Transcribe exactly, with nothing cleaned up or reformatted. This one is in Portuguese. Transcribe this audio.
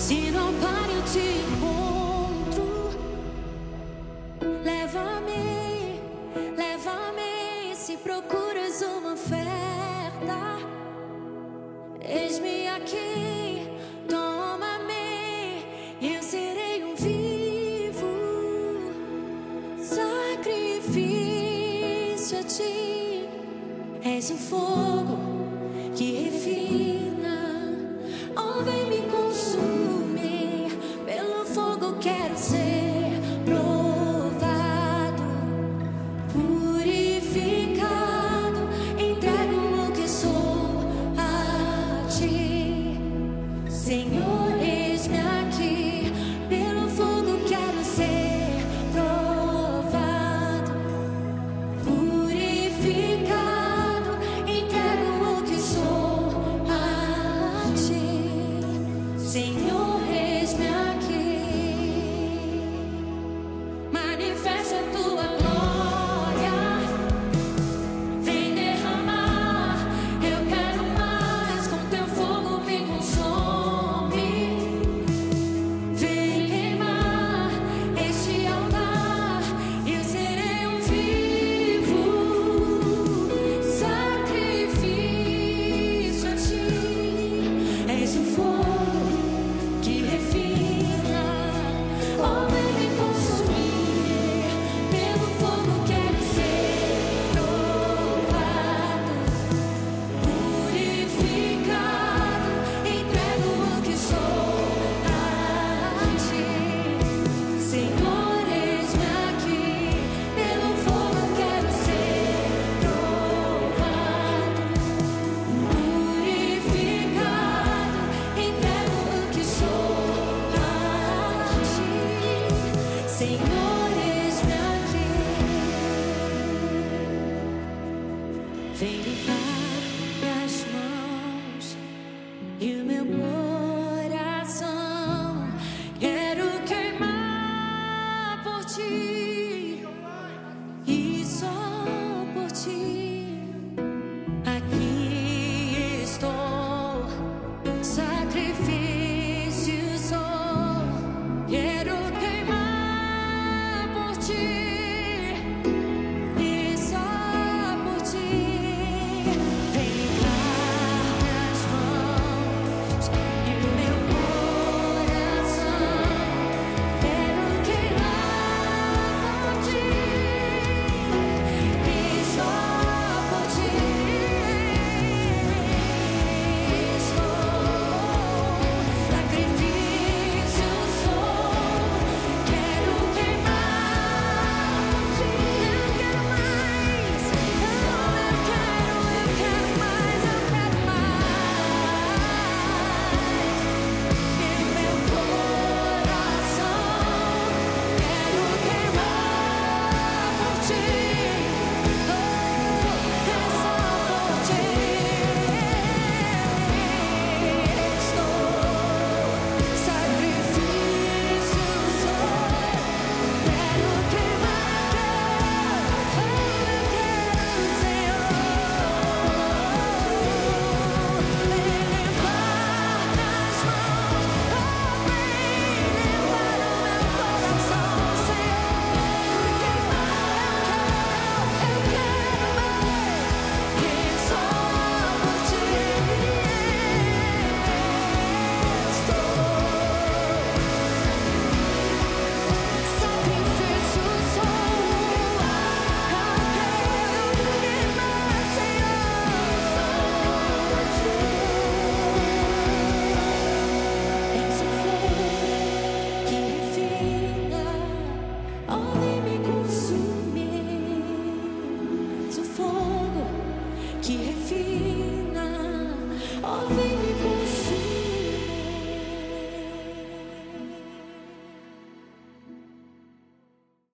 Se não para eu te encontro. Leva-me, leva-me. Se procuras uma oferta, eis-me aqui. Toma-me, eu serei um vivo sacrifício a ti. És o fogo que refina. Oh, vem me consumir. Pelo fogo quero ser provado, purificado. Entrego o que sou a ti, Senhor. Eis-me aqui. Pelo fogo quero ser provado, purificado. Entrego o que sou a ti, Senhor. Eis-me aqui. Manifesta a tua glória. Vem derramar. Eu quero mais. Com teu fogo me consome. Vem queimar este altar. Eu serei um vivo sacrifício a ti. És o fogo que refina. Oh, vem me consumir. Pelo fogo quero ser provado, purificado. Entrego o que sou a ti, Senhor. Eis-me aqui. Pelo fogo quero ser provado, purificado. Entrego o que sou a ti, Senhor. Eis-me aqui. Vem limpar minhas mãos e o meu corpo.